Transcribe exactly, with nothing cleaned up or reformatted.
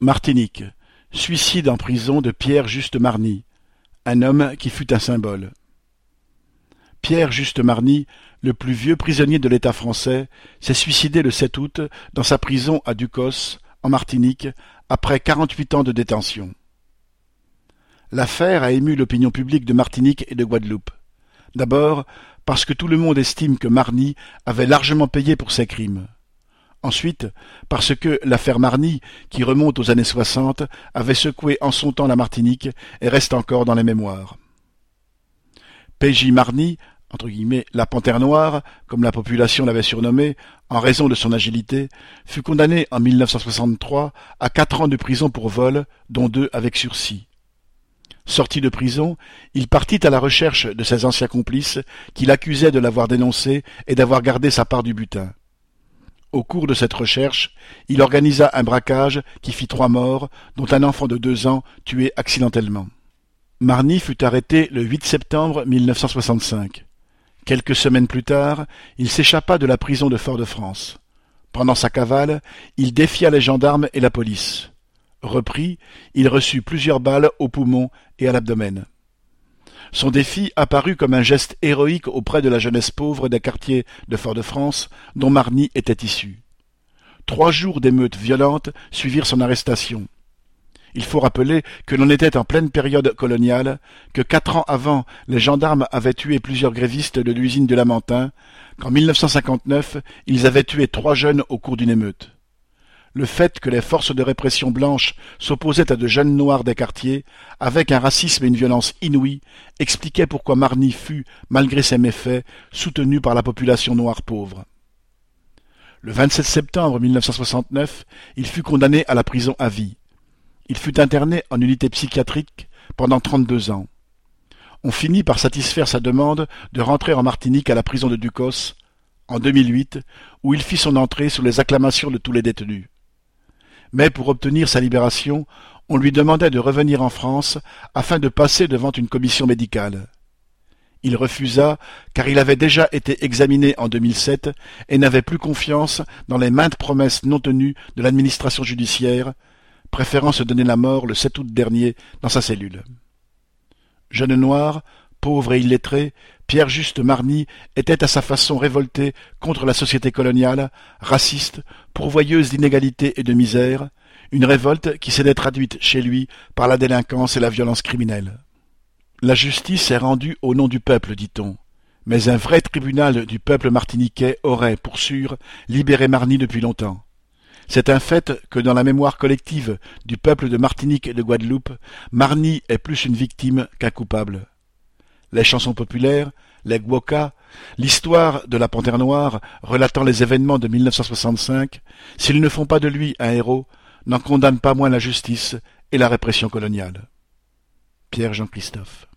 Martinique. Suicide en prison de Pierre-Juste Marny, un homme qui fut un symbole. Pierre-Juste Marny, le plus vieux prisonnier de l'État français, s'est suicidé le sept août dans sa prison à Ducos, en Martinique, après quarante-huit ans de détention. L'affaire a ému l'opinion publique de Martinique et de Guadeloupe. D'abord, parce que tout le monde estime que Marny avait largement payé pour ses crimes. Ensuite, parce que l'affaire Marny, qui remonte aux années soixante, avait secoué en son temps la Martinique et reste encore dans les mémoires. P J Marny, entre guillemets la Panthère Noire, comme la population l'avait surnommé, en raison de son agilité, fut condamné en mille neuf cent soixante-trois à quatre ans de prison pour vol, dont deux avec sursis. Sorti de prison, il partit à la recherche de ses anciens complices qui l'accusaient de l'avoir dénoncé et d'avoir gardé sa part du butin. Au cours de cette recherche, il organisa un braquage qui fit trois morts, dont un enfant de deux ans tué accidentellement. Marny fut arrêté le huit septembre mille neuf cent soixante-cinq. Quelques semaines plus tard, il s'échappa de la prison de Fort-de-France. Pendant sa cavale, il défia les gendarmes et la police. Repris, il reçut plusieurs balles aux poumons et à l'abdomen. Son défi apparut comme un geste héroïque auprès de la jeunesse pauvre des quartiers de Fort-de-France dont Marny était issu. Trois jours d'émeutes violentes suivirent son arrestation. Il faut rappeler que l'on était en pleine période coloniale, que quatre ans avant, les gendarmes avaient tué plusieurs grévistes de l'usine de Lamentin, qu'en mille neuf cent cinquante-neuf, ils avaient tué trois jeunes au cours d'une émeute. Le fait que les forces de répression blanches s'opposaient à de jeunes noirs des quartiers, avec un racisme et une violence inouïs, expliquait pourquoi Marny fut, malgré ses méfaits, soutenu par la population noire pauvre. Le vingt-sept septembre mille neuf cent soixante-neuf, il fut condamné à la prison à vie. Il fut interné en unité psychiatrique pendant trente-deux ans. On finit par satisfaire sa demande de rentrer en Martinique à la prison de Ducos, en deux mille huit, où il fit son entrée sous les acclamations de tous les détenus. Mais pour obtenir sa libération, on lui demandait de revenir en France afin de passer devant une commission médicale. Il refusa car il avait déjà été examiné en deux mille sept et n'avait plus confiance dans les maintes promesses non tenues de l'administration judiciaire, préférant se donner la mort le sept août dernier dans sa cellule. Jeune noir, pauvre et illettré, Pierre-Juste Marny était à sa façon révolté contre la société coloniale, raciste, pourvoyeuse d'inégalités et de misère, une révolte qui s'était traduite chez lui par la délinquance et la violence criminelle. La justice est rendue au nom du peuple, dit-on, mais un vrai tribunal du peuple martiniquais aurait, pour sûr, libéré Marny depuis longtemps. C'est un fait que dans la mémoire collective du peuple de Martinique et de Guadeloupe, Marny est plus une victime qu'un coupable. Les chansons populaires, les gwokas, l'histoire de la Panthère Noire relatant les événements de mille neuf cent soixante-cinq, s'ils ne font pas de lui un héros, n'en condamnent pas moins la justice et la répression coloniale. Pierre Jean Christophe.